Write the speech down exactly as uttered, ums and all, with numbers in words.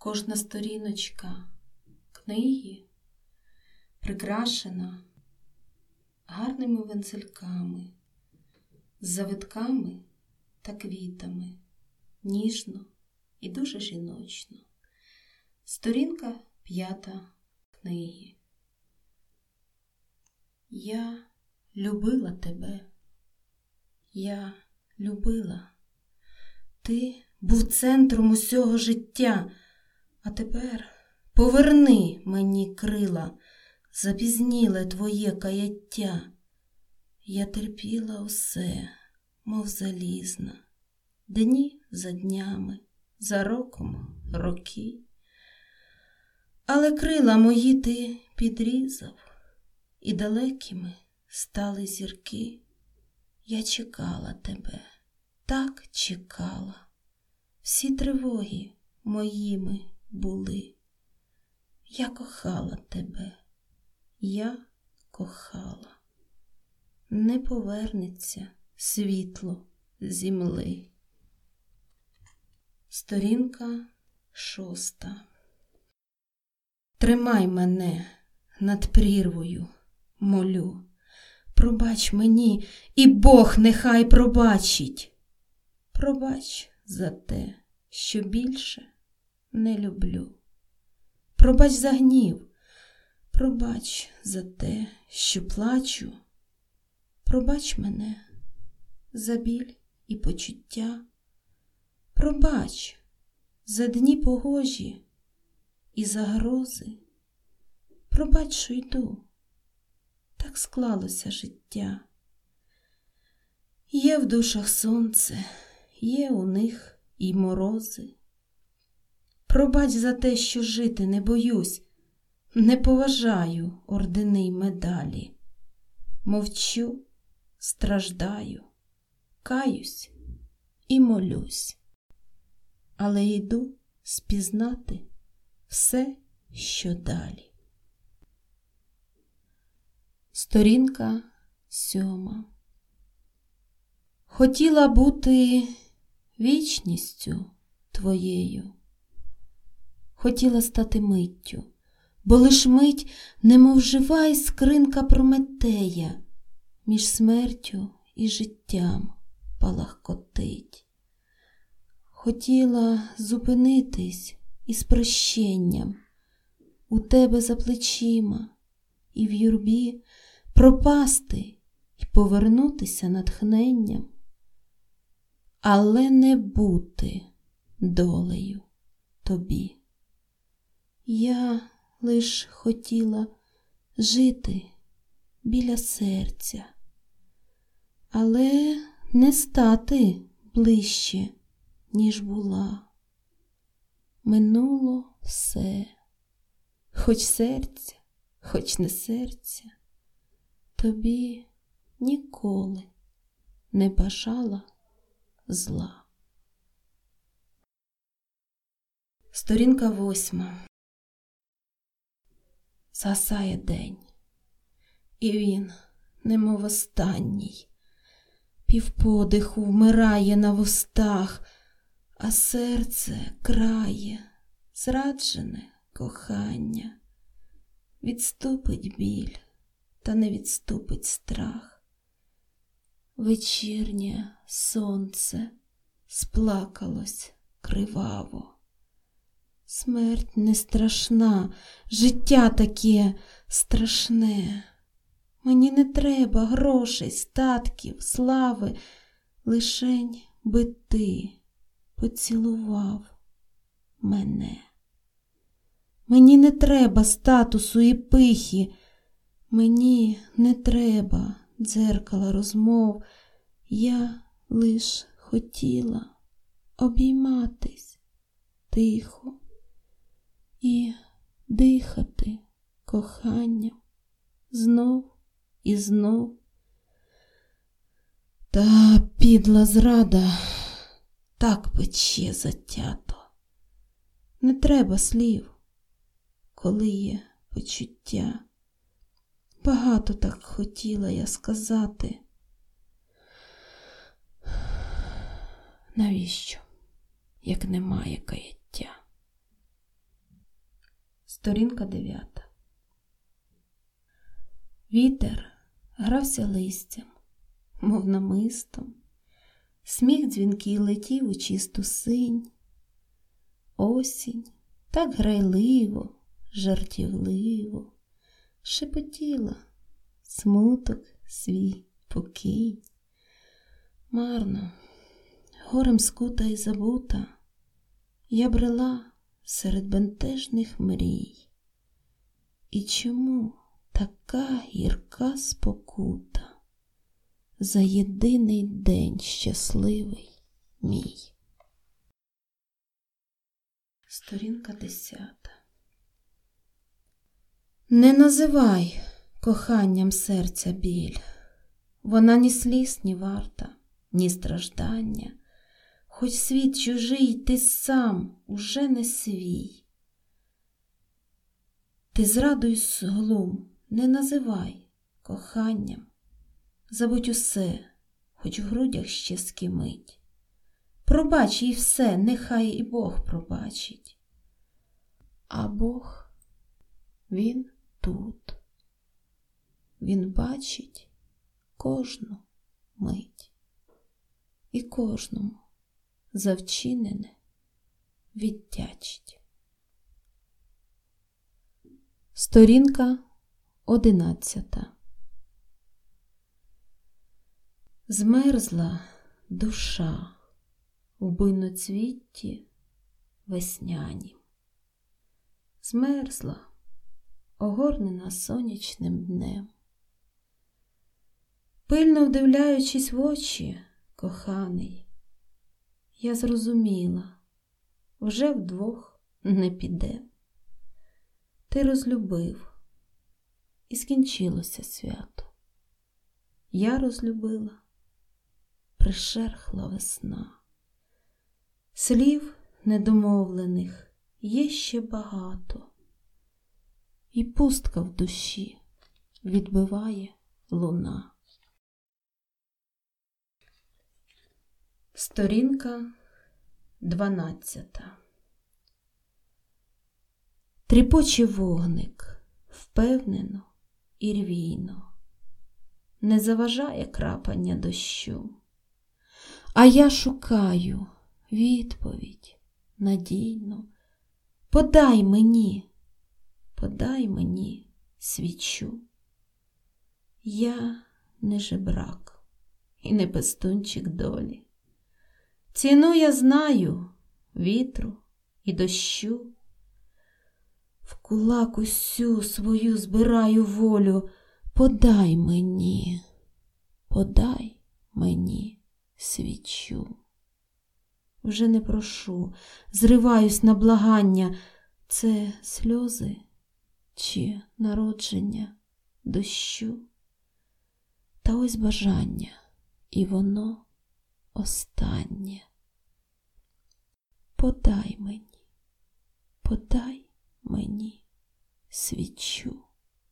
Кожна сторіночка книги прикрашена гарними вензельками, з завитками та квітами, ніжно і дуже жіночно. Сторінка п'ята книги. Я любила тебе. Я любила. Ти був центром усього життя. А тепер поверни мені крила, запізніле твоє каяття. Я терпіла усе, мов залізна, дні за днями, за роком роки. Але крила мої ти підрізав, і далекими стали зірки. Я чекала тебе, так чекала, всі тривоги моїми були. Я кохала тебе, я кохала. Не повернеться світло земли. Сторінка шоста. Тримай мене над прірвою, молю. Пробач мені, і Бог нехай пробачить. Пробач за те, що більше не люблю. Пробач за гнів, пробач за те, що плачу. Пробач мене за біль і почуття. Пробач за дні погожі і за грози. Пробач, що йду, так склалося життя. Є в душах сонце, є у них і морози. Пробач за те, що жити не боюсь, не поважаю ордени й медалі. Мовчу, страждаю, каюсь і молюсь. Але йду спізнати все, що далі. Сторінка сьома. Хотіла бути вічністю твоєю. Хотіла стати миттю, бо лиш мить, немов жива іскринка Прометея, між смертю і життям палахкотить. Хотіла зупинитись із прощенням у тебе за плечима і в юрбі пропасти й повернутися натхненням, але не бути долею тобі. Я лиш хотіла жити біля серця, але не стати ближче, ніж була. Минуло все, хоч серця, хоч не серця, тобі ніколи не бажала зла. Сторінка восьма. Згасає день, і він, немов останній, півподиху вмирає на вустах, а серце крає зраджене кохання. Відступить біль, та не відступить страх. Вечірнє сонце сплакалось криваво. Смерть не страшна, життя таке страшне. Мені не треба грошей, статків, слави, лишень би ти поцілував мене. Мені не треба статусу і пихи, мені не треба дзеркала розмов. Я лиш хотіла обійматись тихо і дихати коханням знов і знов. Та підла зрада так пече затято. Не треба слів, коли є почуття. Багато так хотіла я сказати. Навіщо, як немає каяття? Сторінка дев'ята. Вітер грався листям, мов намистом. Сміх дзвінкий летів у чисту синь. Осінь так грайливо, жартівливо шепотіла смуток свій покинь. Марно, горем скута і забута, я брела серед бентежних мрій. І чому така гірка спокута за єдиний день щасливий мій? Сторінка десята. Не називай коханням серця біль, вона ні сліз, ні варта, ні страждання. Хоч світ чужий, ти сам уже не свій. Ти зрадуй глум, не називай коханням. Забудь усе, хоч в грудях ще скимить. Пробач їй все, нехай і Бог пробачить. А Бог, Він тут. Він бачить кожну мить. І кожному за вчинене віддячить. Сторінка одинадцята. Змерзла душа в буйноцвітті веснянім. Змерзла, огорнена сонячним днем. Пильно вдивляючись в очі, коханий, я зрозуміла, вже вдвох не підем. Ти розлюбив, і скінчилося свято. Я розлюбила, пришерхла весна. Слів недомовлених є ще багато, і пустка в душі відбиває луна. Сторінка дванадцята. Тріпоче вогник впевнено і рвійно, не заважає крапання дощу. А я шукаю відповідь надійну. Подай мені, подай мені свічу. Я не жебрак і не пестунчик долі. Ціну я знаю вітру і дощу. В кулак усю свою збираю волю. Подай мені, подай мені свічу. Вже не прошу, зриваюсь на благання. Це сльози чи народження дощу? Та ось бажання, і воно останнє. Подай мені, подай мені свічу.